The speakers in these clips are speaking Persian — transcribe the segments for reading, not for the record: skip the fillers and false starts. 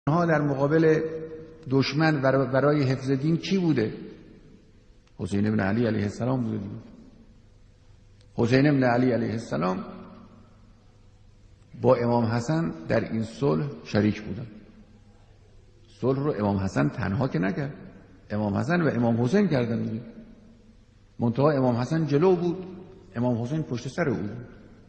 ها در مقابل دشمن برای حفظ دین کی بوده؟ حسین بن علی علیه السلام بوده. حسین بن علی علیه السلام با امام حسن در این صلح شریک بودن. صلح رو امام حسن تنها که نکرد، امام حسن و امام حسین کردن دیگه. منتها امام حسن جلو بود، امام حسین پشت سر او بود.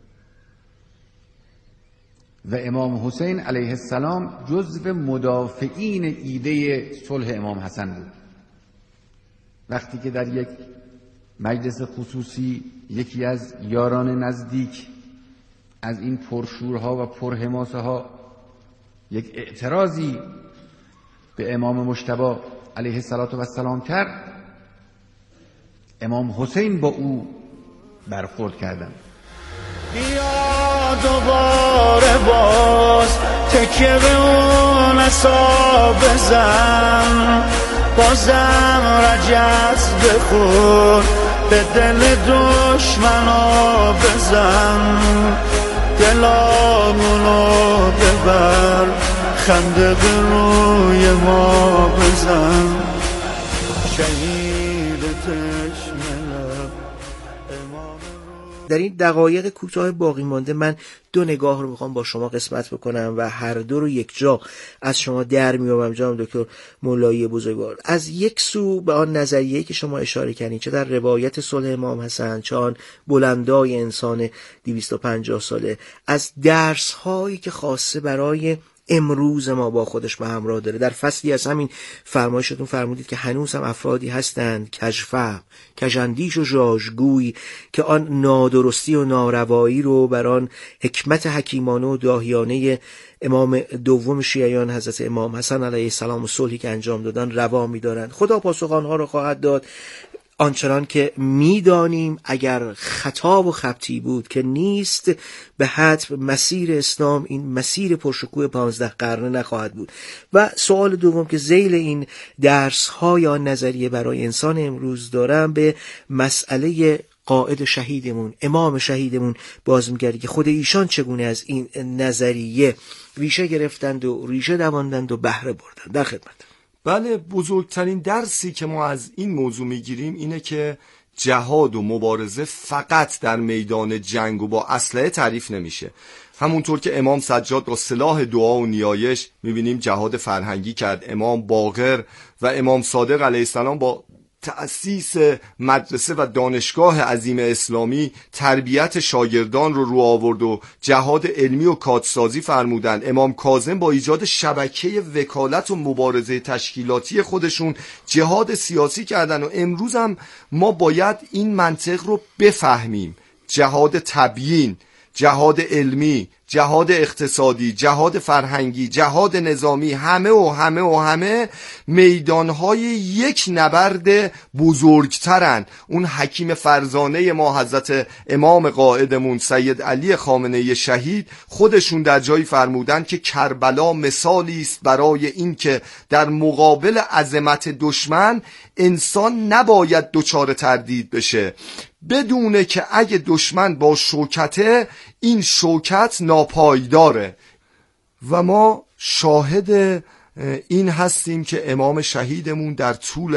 و امام حسین علیه السلام جزو مدافعین ایده صلح امام حسن بود. وقتی که در یک مجلس خصوصی یکی از یاران نزدیک از این پرشورها و پرحماسه ها یک اعتراضی به امام مجتبی علیه السلام کرد، امام حسین با او برخورد کردند. بیا دوباره باز تکیه به اون عصا بزن، بازم رجز بخور به دل دشمنا بزن، دلامونو ببر خنده به روی ما بزن، شهید تشملب امام. در این دقایق کوتاه باقی مانده من دو نگاه رو میخوام با شما قسمت بکنم و هر دو رو یک جا از شما در میابم جناب دکتر مولایی بزرگوار. از یک سو به آن نظریه‌ای که شما اشاره کردین، چه در روایت صلح امام حسن، چه آن بلندای انسان 250 ساله، از درس هایی که خاصه برای امروز ما با خودش به همراه داره. در فصلی از همین فرمایشتون فرمودید که هنوز هم افرادی هستند کژفهم، کژاندیش و ژاژگوی که آن نادرستی و ناروایی رو بر آن حکمت حکیمانه و داهیانه امام دوم شیعیان حضرت امام حسن علیه السلام و صلحی که انجام دادن روا می‌دارند. خدا پاسخ آنها را خواهد داد. آنچنان که میدانیم اگر خطا و خبطی بود که نیست، به حتم مسیر اسلام این مسیر پرشکوه 15 قرنه نخواهد بود. و سوال دوم که ذیل این درس ها یا نظریه برای انسان امروز دارم، به مسئله قائد شهیدمون، امام شهیدمون باز می‌گردی که خود ایشان چگونه از این نظریه ریشه گرفتند و ریشه دواندند و بهره بردند. در خدمت. بله، بزرگترین درسی که ما از این موضوع میگیریم اینه که جهاد و مبارزه فقط در میدان جنگ و با اسلحه تعریف نمیشه. همونطور که امام سجاد با سلاح دعا و نیایش میبینیم جهاد فرهنگی کرد، امام باقر و امام صادق علیه السلام با تأسیس مدرسه و دانشگاه عظیم اسلامی تربیت شاگردان رو آورد و جهاد علمی و کادسازی فرمودن. امام کاظم با ایجاد شبکه وکالت و مبارزه تشکیلاتی خودشون جهاد سیاسی کردن و امروز هم ما باید این منطق رو بفهمیم. جهاد تبیین، جهاد علمی، جهاد اقتصادی، جهاد فرهنگی، جهاد نظامی، همه میدانهای یک نبرد بزرگترن. اون حکیم فرزانه ما حضرت امام قائدمون سید علی خامنه‌ای شهید خودشون در جایی فرمودن که کربلا مثالی است برای این که در مقابل عظمت دشمن انسان نباید دچار تردید بشه، بدونه که اگه دشمن با شوکته، این شوکت ناپایداره. و ما شاهد این هستیم که امام شهیدمون در طول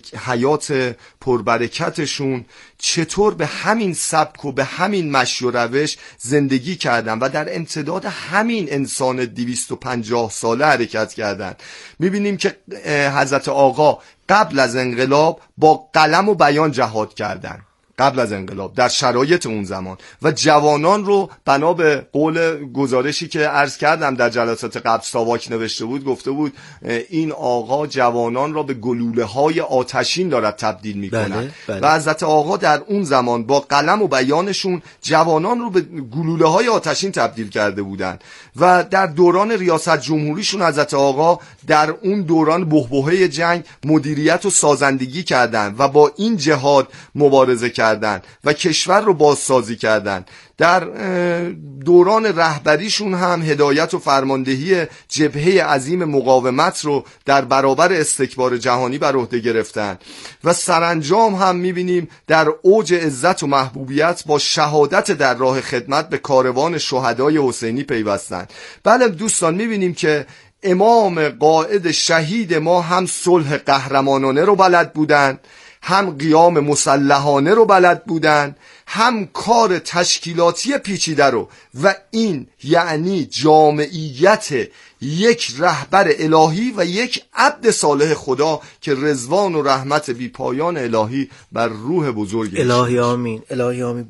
حیات پربرکتشون چطور به همین سبک و به همین مشی و روش زندگی کردن و در امتداد همین انسان 250 ساله حرکت کردن. میبینیم که حضرت آقا قبل از انقلاب با قلم و بیان جهاد کردن، قبل از انقلاب در شرایط اون زمان، و جوانان رو بنا به قول گزارشی که عرض کردم در جلسات قبل ساواک نوشته بود، گفته بود این آقا جوانان را به گلوله های آتشین دارد تبدیل میکنن. بله. و حضرت آقا در اون زمان با قلم و بیانشون جوانان رو به گلوله های آتشین تبدیل کرده بودن. و در دوران ریاست جمهوریشون حضرت آقا در اون دوران بحبوحه جنگ مدیریت و سازندگی کردن و با این جهاد مبارزه کردن و کشور رو بازسازی کردن. در دوران رهبریشون هم هدایت و فرماندهی جبهه عظیم مقاومت رو در برابر استکبار جهانی بر عهده گرفتن و سرانجام هم میبینیم در اوج عزت و محبوبیت با شهادت در راه خدمت به کاروان شهدای حسینی پیوستن. بله دوستان، میبینیم که امام قائد شهید ما هم صلح قهرمانانه رو بلد بودن، هم قیام مسلحانه رو بلد بودن، هم کار تشکیلاتی پیچیده رو، و این یعنی جامعیت یک رهبر الهی و یک عبد صالح خدا که رضوان و رحمت بی پایان الهی بر روح بزرگ الهی آمین، الهی آمین.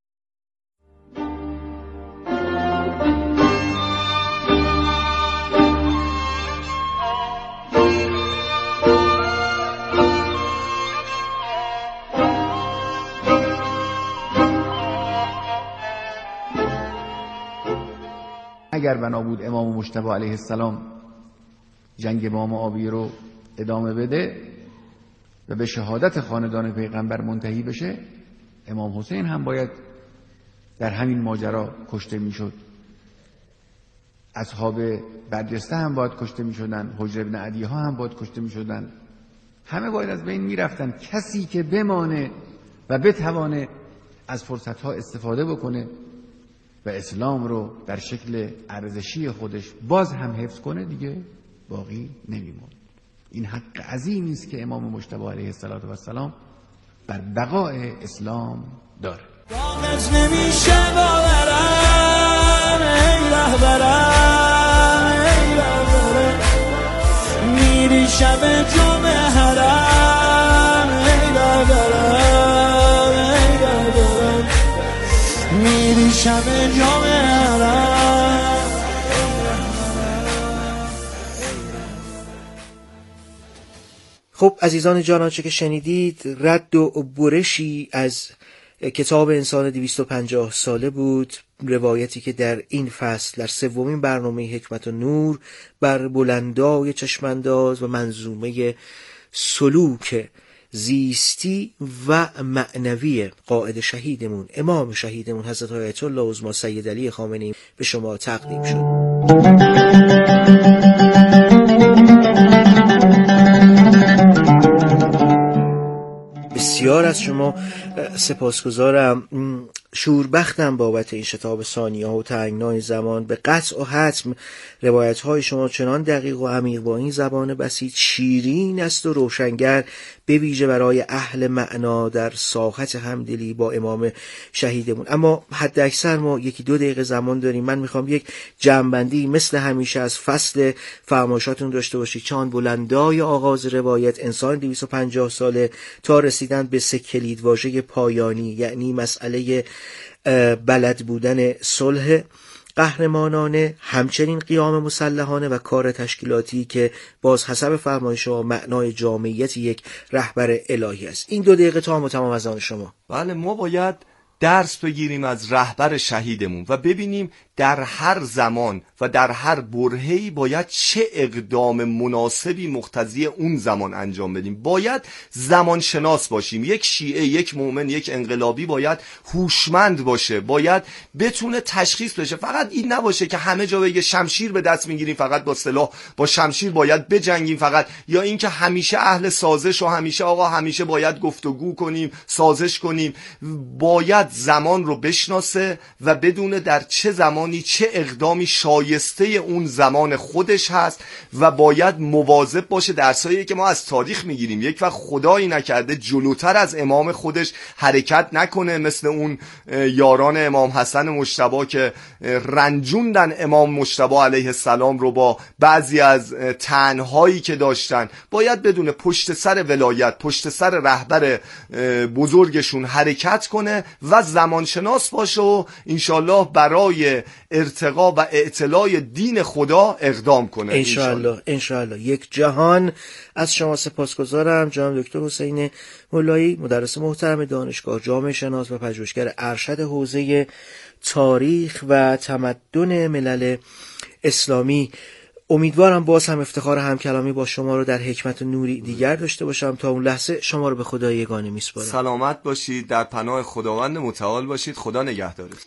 اگر بنا بود امام مجتبی علیه السلام جنگ بام آبی رو ادامه بده و به شهادت خاندان پیغمبر منتهی بشه، امام حسین هم باید در همین ماجرا کشته میشد، اصحاب برجسته هم باید کشته میشدن، حجر ابن عدی ها هم باید کشته میشدن، همه باید از بین میرفتن. کسی که بمانه و بتوانه از فرصت ها استفاده بکنه و اسلام رو در شکل ارزشی خودش باز هم حفظ کنه دیگه باقی نمیمونه. این حق عظیمی است که امام مجتبی علیه السلام بر بقای اسلام داره. کاغذ نمیشه باورم ای رهبرم، ای رهبرم میری شب جمعه حرم، ای رهبرم، ای رهبرم میری شب جمعه حرم. خب عزیزان جان، آنچه که شنیدید رد و برشی از کتاب انسان 250 ساله بود، روایتی که در این فصل در سومین برنامه حکمت و نور بر بلندای چشمانداز و منظومه سلوک زیستی و معنوی قائد شهیدمون، امام شهیدمون حضرت آیت الله عظما سید علی خامنه‌ای به شما تقدیم شد. بسیار از شما سپاسگزارم، شوربختم بابت این شتاب ثانیه و تنگنای زمان. به قطع و حتم روایت های شما چنان دقیق و عمیق با این زبان بسیط شیرین است و روشنگر، به ویژه برای اهل معنا در ساحت همدلی با امام شهیدمون. اما حد اکثر ما 1-2 دقیقه زمان داریم. من میخوام یک جمع‌بندی مثل همیشه از فصل فرمایشاتون داشته باشید، چون بلندای آغاز روایت انسان 250 ساله تا رسیدن به 3 کلیدواژه پایانی، یعنی مسئله بلد بودن صلح قهرمانانه، همچنین قیام مسلحانه و کار تشکیلاتی که باز حسب فرمایش شما معنای جامعیت یک رهبر الهی است. این 2 دقیقه تا تمام از آن شما. بله، ما باید درس بگیریم از رهبر شهیدمون و ببینیم در هر زمان و در هر برهه‌ای باید چه اقدام مناسبی مقتضی اون زمان انجام بدیم. باید زمان شناس باشیم. یک شیعه، یک مؤمن، یک انقلابی باید هوشمند باشه، باید بتونه تشخیص بشه. فقط این نباشه که همه جا بگه شمشیر به دست میگیریم، فقط با سلاح با شمشیر باید بجنگیم فقط، یا اینکه همیشه اهل سازش و همیشه باید گفتگو کنیم، سازش کنیم. باید زمان رو بشناسه و بدونه در چه زمانی چه اقدامی شایسته اون زمان خودش هست و باید مواظب باشه. درسایی که ما از تاریخ میگیریم، یک وقت خدایی نکرده جلوتر از امام خودش حرکت نکنه، مثل اون یاران امام حسن مجتبی که رنجوندن امام مجتبی علیه السلام رو با بعضی از طعنهایی که داشتن. باید بدونه پشت سر ولایت، پشت سر رهبر بزرگشون حرکت کنه و زمانشناس باشه و انشالله برای ارتقا و اعتلاء دین خدا اقدام کنه. انشالله. یک جهان از شما سپاسگزارم جناب دکتر حسین مولایی، مدرس محترم دانشگاه، جامعه شناس و پژوهشگر ارشد حوزه تاریخ و تمدن ملل اسلامی. امیدوارم باز هم افتخار همکلامی با شما رو در حکمت و نوری دیگر داشته باشم. تا اون لحظه شما رو به خدای یگانه میسپارم. سلامت باشید، در پناه خداوند متعال باشید. خدا نگهدارتون.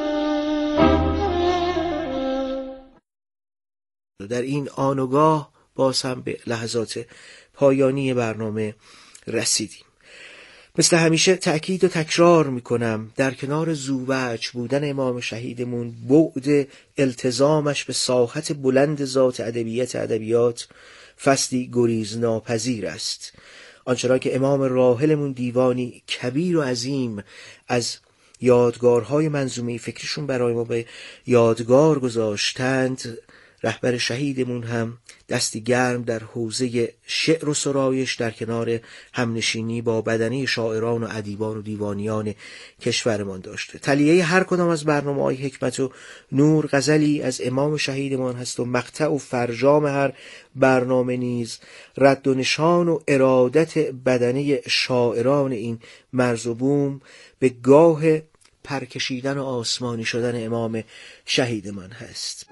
در این آنگاه باز هم به لحظات پایانی برنامه رسیدیم. مثل همیشه تأکید و تکرار میکنم در کنار زووج بودن امام شهیدمون، بعد التزامش به ساحت بلند ذات ادبیات فصلی گریز ناپذیر است. آنچنان که امام راحلمون دیوانی کبیر و عظیم از یادگارهای منظومه فکریشون برای ما به یادگار گذاشتند، رهبر شهیدمون هم دستی گرم در حوزه شعر و سرایش در کنار همنشینی با بدنه شاعران و ادیبان و دیوانیان کشورمان داشته. تلیه هر کدام از برنامه‌های حکمت و نور غزلی از امام شهیدمان هست و مقطع و فرجام هر برنامه نیز رد و نشان و ارادت بدنه شاعران این مرز و بوم به گاه پرکشیدن و آسمانی شدن امام شهیدمان هست.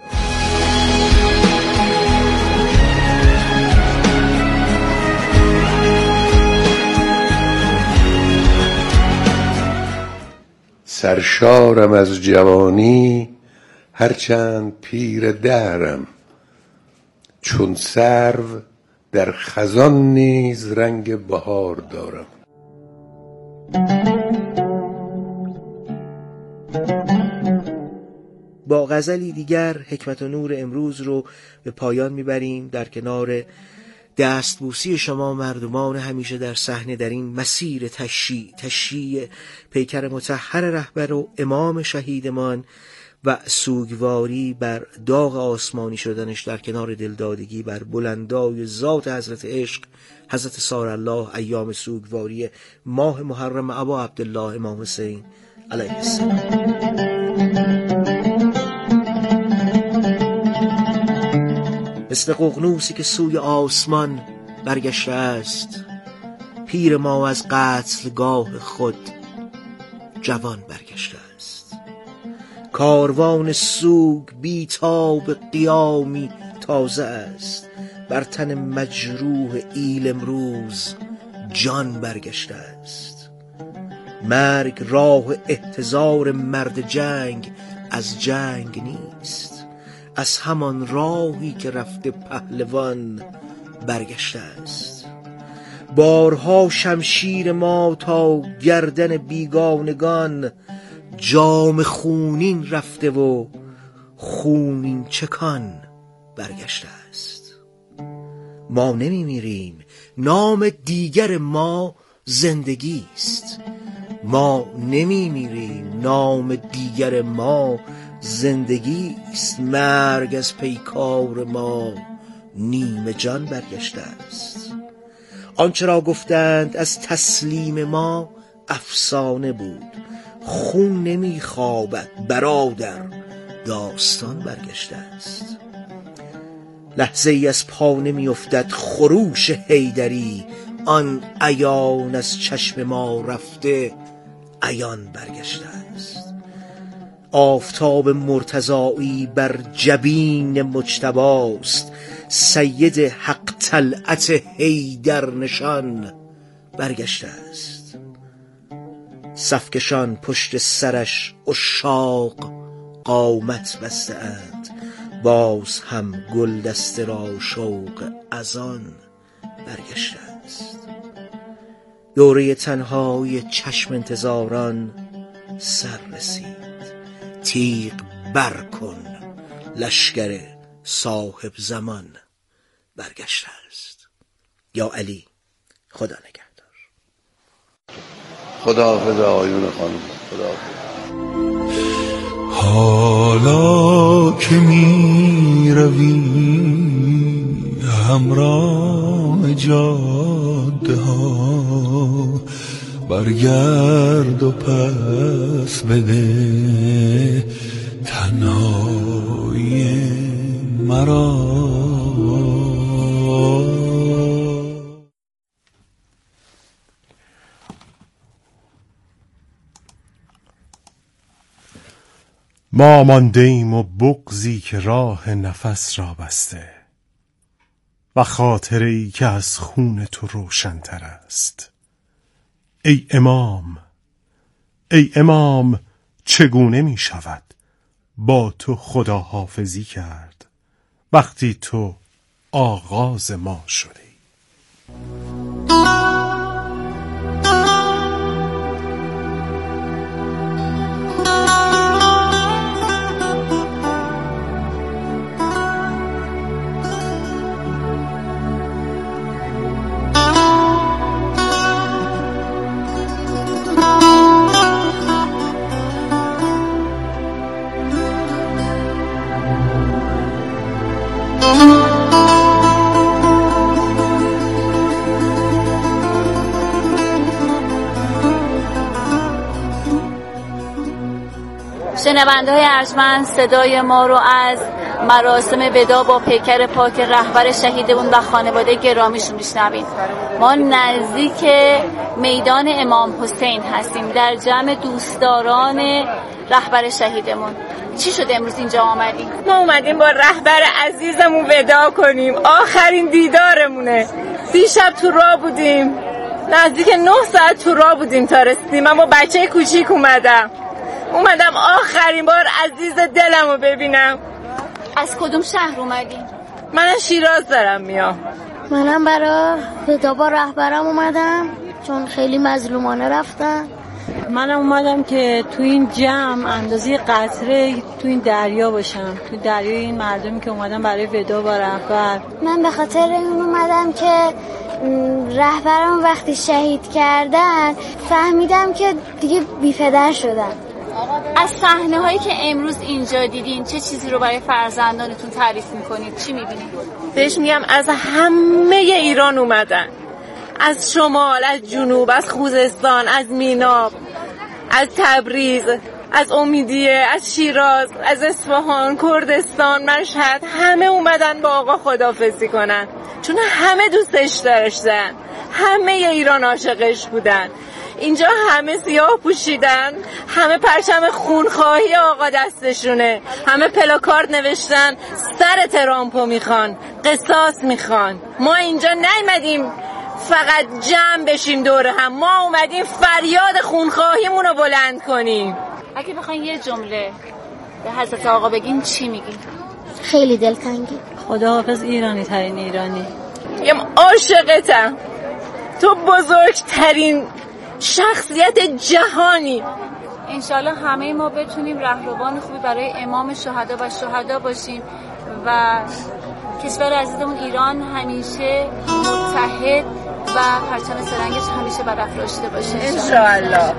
سرشارم از جوانی هرچند پیر دهرم، چون سرو در خزان نیز رنگ بهار دارم. با غزلی دیگر حکمت و نور امروز رو به پایان میبریم در کنار دستبوسی شما مردمان همیشه در صحنه در این مسیر تشییع پیکر مطهر رهبر و امام شهیدمان و سوگواری بر داغ آسمانی شدنش در کنار دلدادگی بر بلندای ذات حضرت عشق حضرت سارالله ایام سوگواری ماه محرم ابا عبدالله امام حسین علیه السلام. مثل ققنوسی که سوی آسمان برگشته است، پیر ما از قتلگاه خود جوان برگشته است. کاروان سوگ بیتاب قیامی تازه است، بر تن مجروح ایل امروز جان برگشته است. مرگ راه احتضار مرد جنگ از جنگ نیست، از همان راهی که رفته پهلوان برگشته است. بارها شمشیر ما تا گردن بیگانگان، جام خونین رفته و خونین چکان برگشته است. ما نمی میریم، نام دیگر ما زندگی است. ما نمی میریم، نام دیگر ما زندگی است. مرگ از پیکار ما نیمه جان برگشته است. آنچه را گفتند از تسلیم ما افسانه بود، خون نمی خوابد برادر، داستان برگشته است. لحظه ای از پا نمی افتد خروش حیدری، آن عیان از چشم ما رفته عیان برگشته است. آفتاب مرتضایی بر جبین مجتباست، سید حق طلعت حیدر نشان برگشته است. صفکشان پشت سرش عشاق قامت بسته اند، باز هم گل دسته را شوق از آن برگشته است. دوره تنهای چشم انتظاران سر رسید، تیغ بر کن لشکر صاحب زمان برگشته است. یا علی، خدا نگهدار. خداحافظ آقایون خانم، خداحافظ. حالا که می روی همراه جاده ها، برگرد و پس بده تنهای مرا. ما ماندیم و بغضی که راه نفس را بسته، و خاطره‌ای که از خون تو روشن‌تر است. ای امام، ای امام، چگونه می شود با تو خداحافظی کرد وقتی تو آغاز ما شدی. شنونده های ارجمند، صدای ما رو از مراسم ودا با پیکر پاک رهبر شهیدمون و خانواده گرامیشون میشنویم. ما نزدیک میدان امام حسین هستیم، در جمع دوستداران رهبر شهیدمون. چی شد امروز اینجا آمدیم؟ ما اومدیم با رهبر عزیزمون ودا کنیم، آخرین دیدارمونه. دیشب تو راه بودیم، نزدیک 9 ساعت تو راه بودیم تا رسیدیم. من با بچه کوچیک اومدم آخرین بار عزیز دلمو ببینم. از کدوم شهر اومدین؟ من از شیراز دارم میام. منم برای ودا با رهبرم اومدم چون خیلی مظلومانه رفتن. منم اومدم که تو این جمع اندازه قطره تو این دریا باشم، تو دریای این مردمی که اومدن برای ودا با رهبر. من به خاطر این اومدم که رهبرم وقتی شهید کردن فهمیدم که دیگه بی پدر شدم. از صحنه هایی که امروز اینجا دیدین چه چیزی رو برای فرزندانتون تعریف میکنید؟ چی میبینید؟ بهش میگم از همه ایران اومدن، از شمال، از جنوب، از خوزستان، از میناب، از تبریز، از امیدیه، از شیراز، از اصفهان، کردستان، مشهد، همه اومدن با آقا خداحافظی کنن چون همه دوستش داشتن، همه ایران عاشقش بودن. اینجا همه سیاه پوشیدن، همه پرچم خونخواهی آقا دستشونه، همه پلاکارد نوشتن سر ترامپو میخوان، قصاص میخوان. ما اینجا نیومدیم فقط جمع بشیم دور هم، ما اومدیم فریاد خونخواهیمون رو بلند کنیم. اگه بخواین یه جمله به حضرت آقا بگین چی میگین؟ خیلی دلتنگی. خداحافظ ایرانی ترین ایرانی. میگم عاشقتم، تو بزرگترین شخصیت جهانی. انشالله همه ما بتونیم رهروان خوبی برای امام شهدا و شهدا باشیم و کشور عزیزمون ایران همیشه متحد و پرچم سرنگش همیشه برافراشته باشه انشالله.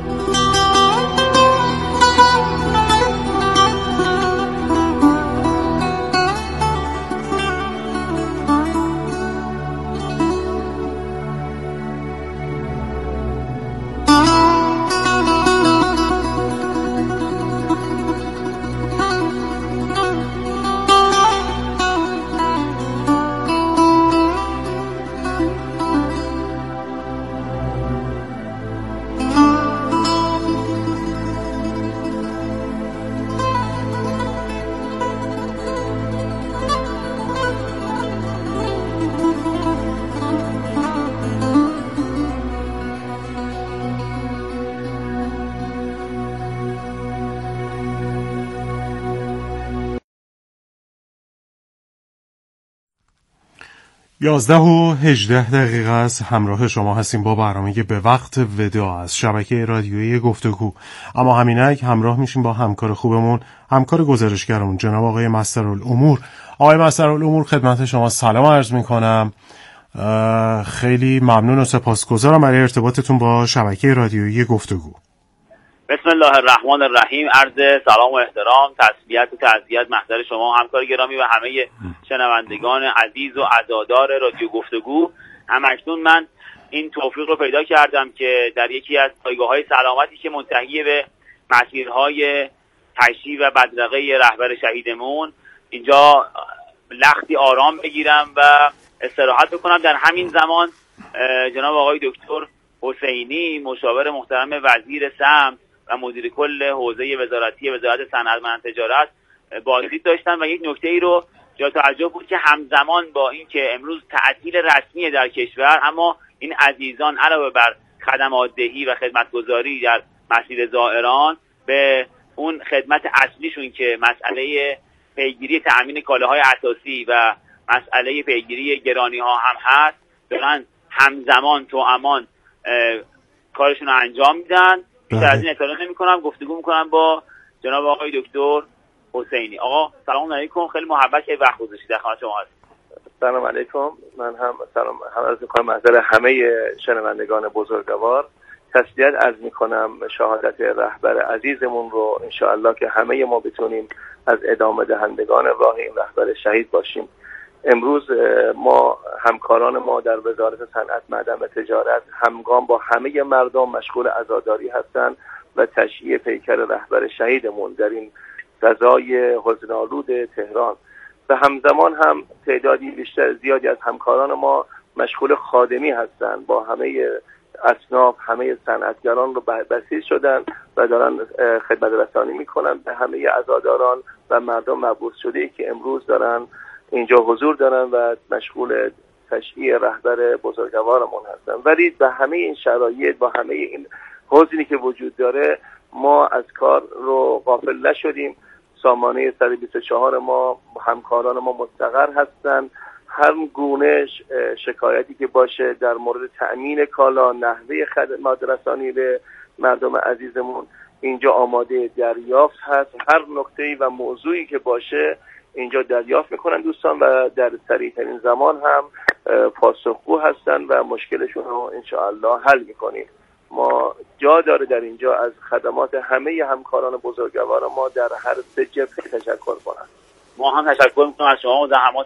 یازده و 18 دقیقه از همراه شما هستیم با برنامه به وقت ودا از شبکه رادیویی گفتگو. اما همینک همراه میشیم با همکار خوبمون، همکار گزارشگرمون جناب آقای مسترالامور. آقای مسترالامور خدمت شما سلام عرض میکنم. خیلی ممنون و سپاسگزارم برای ارتباطتون با شبکه رادیویی گفتگو. بسم الله الرحمن الرحیم. عرض سلام و احترام، تسلیت و تعزیت محضر شما همکار گرامی و همه شنوندگان عزیز و عزادار رادیو گفتگو. همکنون من این توفیق رو پیدا کردم که در یکی از پایگاه‌های سلامتی که منتهی به مسیرهای تشییع و بدرقه رهبر شهیدمون اینجا لختی آرام بگیرم و استراحت بکنم. در همین زمان جناب آقای دکتر حسینی مشاور محترم وزیر سمت و مدیر کل حوزه وزارتی وزارت صنعت و تجارت بازدید داشتن و یک نکته ای رو جای تعجب بود که همزمان با اینکه امروز تعطیل رسمی در کشور، اما این عزیزان علاوه بر خدمات دهی و خدمتگزاری در مسیر زائران به اون خدمت اصلیشون که مسئله پیگیری تأمین کالاهای اساسی و مسئله پیگیری گرانی ها هم هست، دارن همزمان تو امان کارشون رو انجام میدن. بیشتر از این اطلاع نمی‌کنم، گفتگو می‌کنم با جناب آقای دکتر حسینی. آقا سلام علیکم، خیلی محبت که وقت گذاشتید، در خدمت شما هستم. سلام علیکم. من هم سلام عرض می‌کنم محضر همه شنوندگان بزرگوار. تسلیت عرض می‌کنم شهادت رهبر عزیزمون رو، ان شاءالله که همه ما بتونیم از ادامه دهندگان راه این رهبر شهید باشیم. امروز ما همکاران ما در وزارت صنعت، معدن و تجارت همگام با همه مردم مشغول عزاداری هستند و تشییع پیکر رهبر شهیدمون در این فضای حزن‌آلود تهران. و همزمان هم تعدادی بیشتر زیادی از همکاران ما مشغول خادمی هستند، با همه اصناف، همه صنعتگران رو بسیج شدن و دارن خدمت رسانی میکنن به همه عزاداران و مردم مبعوث شده‌ای که امروز دارن اینجا حضور دارن و مشغول تشییع رهبر بزرگوارمون هستن. ولی به همه این شرایط، با همه این حزنی که وجود داره، ما از کار رو غافل نشدیم. سامانه 124 ما، همکاران ما مستقر هستن. هر گونه شکایتی که باشه در مورد تأمین کالا، نحوه خدمات رسانی به مردم عزیزمون، اینجا آماده دریافت هست. هر نکته‌ای و موضوعی که باشه اینجا دریافت میکنن دوستان و در سریع‌ترین زمان هم پاسخگو هستن و مشکلشون رو انشاءالله حل میکنیم. ما جا داره در اینجا از خدمات همه همکاران بزرگوار ما در هر سه جبهه تشکر کنم. ما هم تشکر میکنم از شما و زحمات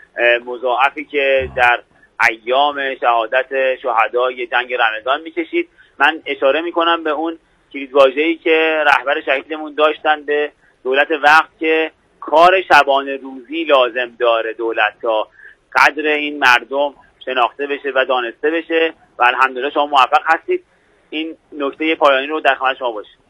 مضاعفی که در ایام شهادت شهدای جنگ رمضان میکشید. من اشاره میکنم به اون کلیدواژه‌ای که رهبر شهیدمون داشتن به دولت وقت که کار شبانه روزی لازم داره دولت تا قدر این مردم شناخته بشه و دانسته بشه و الحمدلله شما موفق هستید. این نکته پایانی رو در خدمت شما باشید.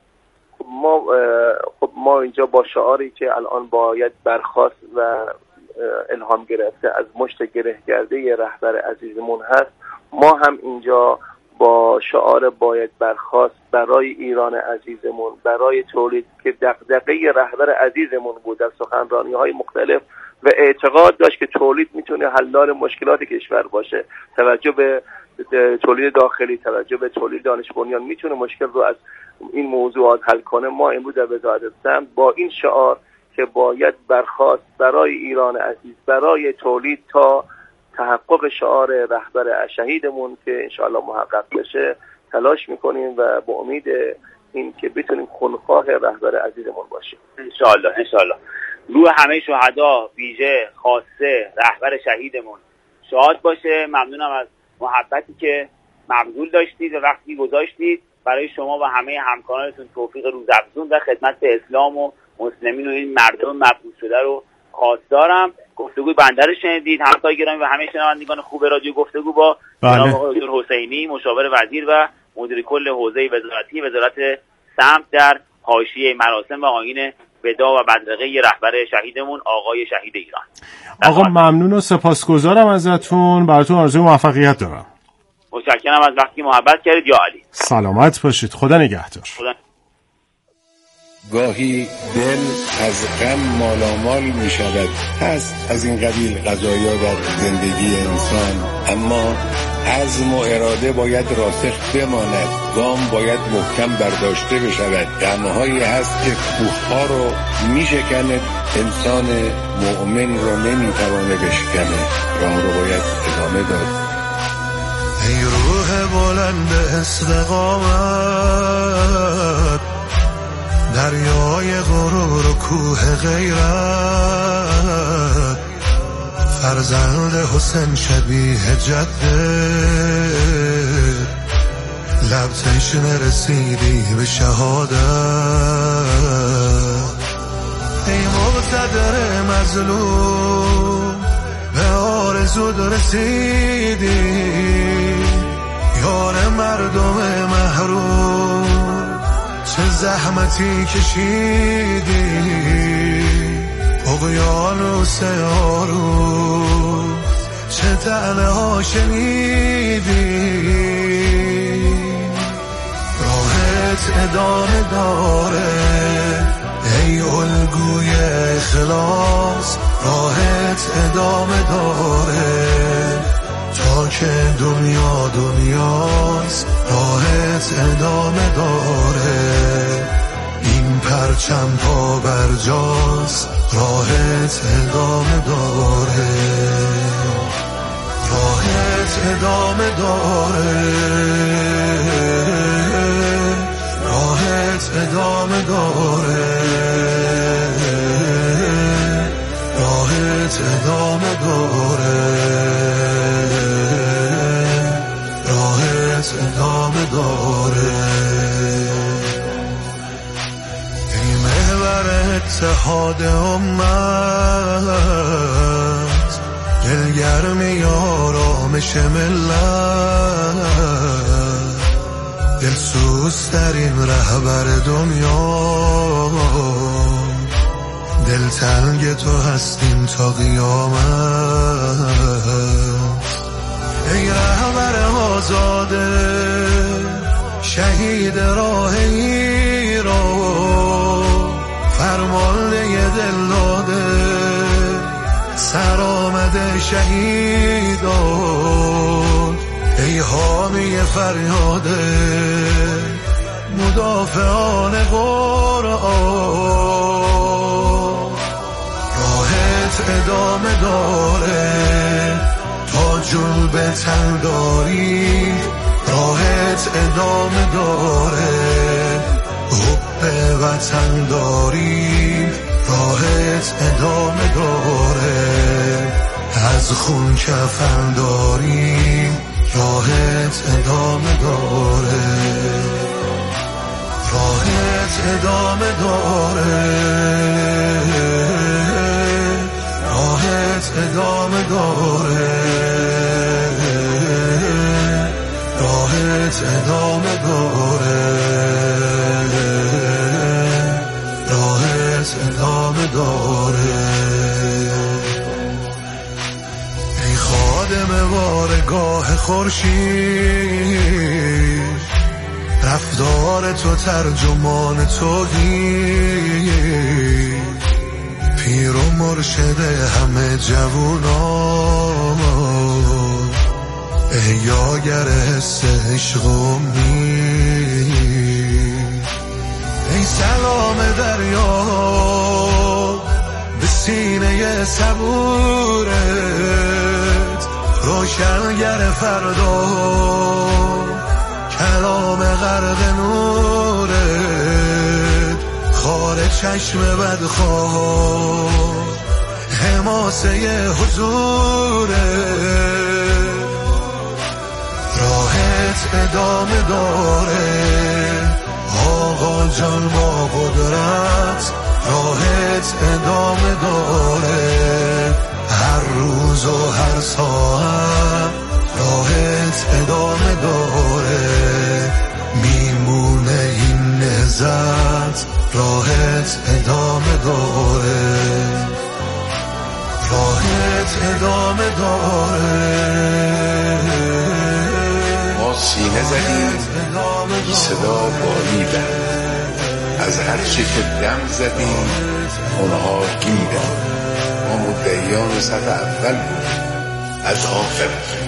ما اینجا با شعاری که الان باید برخاست و الهام گرفته از مشت گره کرده رهبر عزیزمون هست، ما هم اینجا با شعار باید برخاست برای ایران عزیزمون، برای تولید که دغدغه رهبر عزیزمون بود در سخنرانی‌های مختلف و اعتقاد داشت که تولید میتونه حلال مشکلات کشور باشه. توجه به تولید داخلی، توجه به تولید دانش بنیان میتونه مشکل رو از این موضوعات حل کنه. ما امروز در وزارت صنعت با این شعار که باید برخاست برای ایران عزیز، برای تولید تا تحقق شعار رهبر شهیدمون که انشاءالله محقق بشه تلاش میکنیم و با امید این که بتونیم خونخواه رهبر عزیزمون باشیم انشاءالله. روح همه شهدا ویژه خاصه رهبر شهیدمون شاد باشه. ممنونم از محبتی که مبذول داشتید و وقتی گذاشتید. برای شما و همه همکارانتون توفیق روزافزون و خدمت به اسلام و مسلمین و این مردم مبعوث شده رو خواستارم. گفتگوی بنده رو شنیدید. همکار گرامی و همه شنوندگان خوب رادیو گفتگو با جناب آقای دکتر حسینی، مشاور وزیر و مدیر کل حوزه وزارتی وزارت سمت در حاشیه مراسم و آیین ودا و بدرقه رهبر شهیدمون آقای شهید ایران. آقا ممنون و سپاسگزارم ازتون. براتون آرزوی موفقیت دارم. متشکرم از وقتی محبت کردید. یا علی. سلامت باشید. خدا نگهدار. گاهی دل از غم مالامال می شود، هست از این قبیل قضایا در زندگی انسان، اما عزم و اراده باید راسخ بماند، گام باید محکم برداشته بشود. غمهایی هست که کوهها رو می شکند، انسان مؤمن رو نمی توانه بشکنه، راه رو باید ادامه داد. ای روح بلند استقامت، دریای غرور و کوه غیرت، فرزند حسین شبیه جده، لب تشنه رسیدی به شهادت. ای مقتدر مظلوم به آرزود رسیدی، یار مردم محروم چه زحمتی کشیدی، اقیانوس آروم چه طعنه ها شنیدی. راحت ادامه داره ای الگوی اخلاص، راحت ادامه داره تا که دنیا دنیاست، راهت ادامه داره. این پرچم پا بر جاست، راهت ادامه داره، راهت ادامه داره، راهت ادامه داره، راهت ادامه داره، راهت ادامه داره. ای محور اتحاد امت، دلگرمی آرامش ملت، دلسوزترین رهبر دنیا، دلتنگ تو هستیم تا قیامت. ای رهبر آزاده، شهید راه ایران، فرمانده دل داده، سرآمده شهیدان. ای حامی فریاده، مدافعان قرآن، راهت ادامه داره تا جلب تن داری، راهت ادامه داره حب وطن داری، راهت ادامه داره از خون کفن داری، راهت ادامه داره، راهت ادامه داره، راهت ادامه داره، راهت ادامه داره، راهت ادامه داره. ای خادم بارگاه خورشید، رفتار تو ترجمان توحید، پیر و مرشد همه جوونا، احیاگر حس عشق و امید. ای سلام دریا به سینه صبورت، روشنگر فردا، کلام غرق نورت، خار چشم بدخواه، حماسه حضورت. راهت ادامه داره آقا جان با قدرت، راهت ادامه داره هر روز و هر ساعت، راهت ادامه داره میمونه این نهضت، راهت ادامه داره، راهت ادامه داره. ما سینه زدیم بی صدا باریدن، از هر چی که دم زدیم اونها گیرن. ما مدعیان صف اول بود از آخر.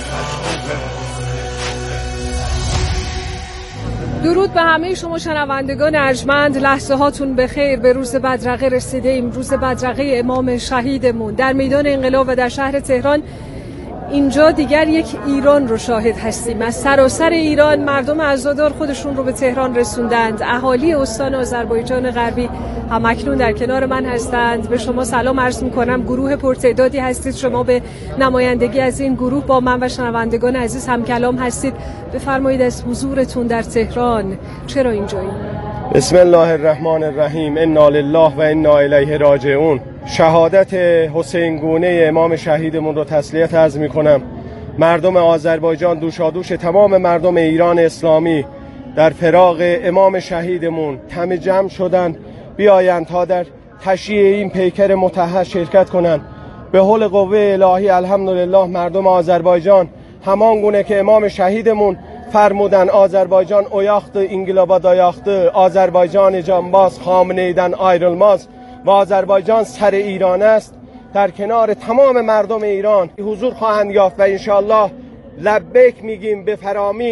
درود به همه شما شنوندگان ارجمند، لحظه هاتون بخیر. به روز بدرقه رسیدیم، روز بدرقه امام شهیدمون در میدان انقلاب و در شهر تهران. اینجا دیگر یک ایران رو شاهد هستیم. از سراسر ایران مردم عزادار خودشون رو به تهران رسوندند. اهالی استان آذربایجان غربی هم اکنون در کنار من هستند. به شما سلام عرض می‌کنم. گروه پرتعدادی هستید. شما به نمایندگی از این گروه با من و شنوندگان عزیز هم کلام هستید. بفرمایید از حضورتون در تهران چرا اینجایی؟ بسم الله الرحمن الرحیم. انا لله و انا الیه راجعون. شهادت حسین گونه امام شهیدمون رو تسلیت عرض می‌کنم. مردم آذربایجان دوشادوش تمام مردم ایران اسلامی در فراق امام شهیدمون همه جمع شدن بیایند تا در تشییع این پیکر مطهر شرکت کنند. به حول قوه الهی الحمدلله مردم آذربایجان همان گونه که امام شهیدمون فرمودن Azərbaycan oyaqdı, inqilaba dayaqdı, Azərbaycan canbaz, Xameneydən ayrılmaz ve Azərbaycan sər İran است. در کنار تمام مردم ایران حضور خواهند یافت و انشاءالله لبیک میگیم به فرامی